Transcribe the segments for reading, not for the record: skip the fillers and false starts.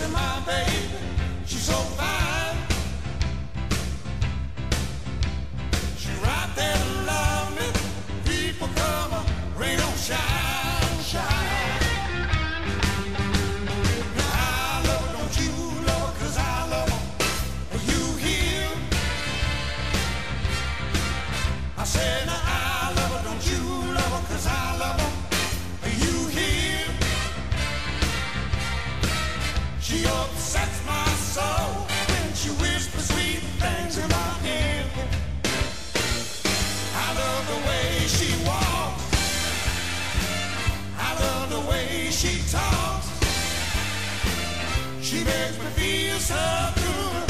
my baby, she's so fine. She right there to love me. People come, rain or shine, shine. Now I love her, don't you love her, 'cause I love her. Are you here? I said, now I love her, don't you love her, 'cause I love her. Are you here? She upsets my soul when she whispers sweet things in my ear. I love the way she walks. I love the way she talks. She makes me feel so good,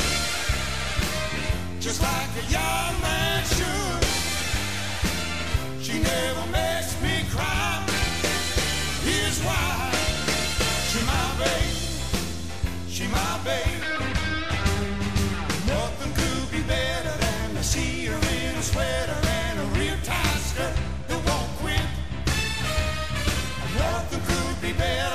just like a young man should. She never makes me cry. Here's why. She my baby. She my baby. Nothing could be better than to see her in a sweater and a real tight skirt that won't quit. Nothing could be better